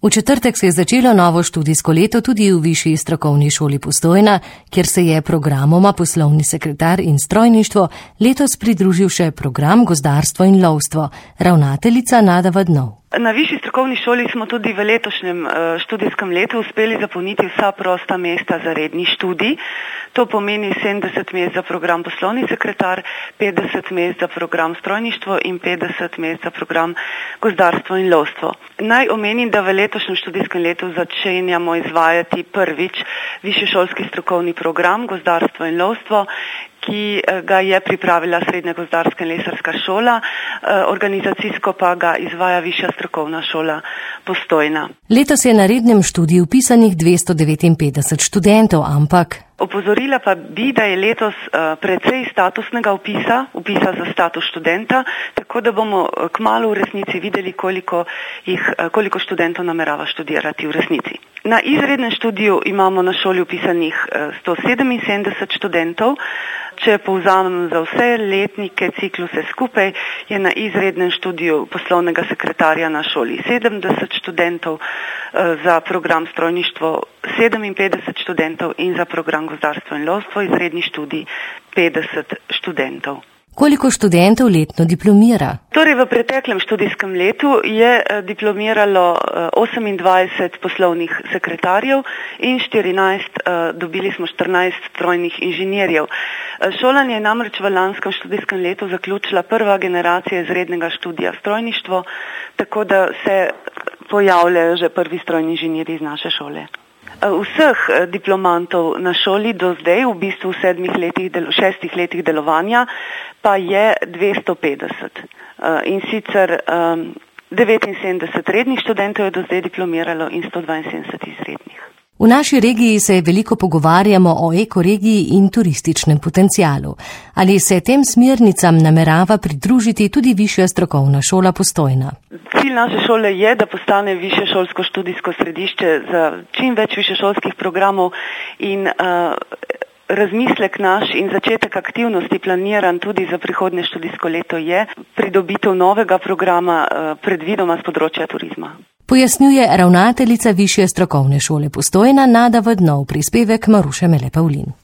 V četrtek se je začelo novo študijsko leto tudi v Višji strokovni šoli Postojna, kjer se je programoma poslovni sekretar in strojništvo letos pridružil še program gozdarstvo in lovstvo. Ravnateljica Nada Vadnov. Na Višji strokovni šoli smo tudi v letošnjem študijskem letu uspeli zapolniti vsa prosta mesta za redni študij. To pomeni 70 mest za program poslovni sekretar, 50 mest za program strojništvo in 50 mest za program gozdarstvo in lovstvo. Naj omenim, da v letošnjem študijskem letu začenjamo izvajati prvič višješolski strokovni program gozdarstvo in lovstvo, ki ga je pripravila Srednja gozdarska in lesarska šola, organizacijsko pa ga izvaja Višja strokovna šola Postojna. Letos je na rednem študiju vpisanih 259 študentov, ampak opozorila pa bi, da je letos precej statusnega vpisa za status študenta, tako da bomo kmalu v resnici videli, koliko študentov namerava študirati v resnici. Na izrednem študiju imamo na šoli vpisanih 177 študentov. Če povzamem za vse letnike, cikluse skupaj, je na izrednem študiju poslovnega sekretarja na šoli 70 študentov, za program strojništvo 57 študentov in za program gozdarstvo in lovstvo izredni študij 50 študentov. Koliko študentov letno diplomira? Torej, v preteklem študijskem letu je diplomiralo 28 poslovnih sekretarjev in dobili smo 14 strojnih inženirjev. Šolanje je namreč v lanskem študijskem letu zaključila prva generacija izrednega študija strojništvo, tako da se pojavljajo že prvi strojni inženirji iz naše šole. Vseh diplomantov na šoli do zdaj, v bistvu v 6 letih delovanja, pa je 250. In sicer 79 rednih študentov je do zdaj diplomiralo in 172 izrednih. V naši regiji se veliko pogovarjamo o ekoregiji in turističnem potencialu. Ali se tem smernicam namerava pridružiti tudi Višja strokovna šola Postojna? Cilj naše šole je, da postane višješolsko študijsko središče za čim več višješolskih programov in razmislek naš in začetek aktivnosti planiran tudi za prihodnje študijsko leto je pridobitev novega programa, predvidoma z področja turizma. Pojasnjuje ravnateljica Višje strokovne šole Postojna Nada Vadnov, prispevek Maruše Mele Pavlin.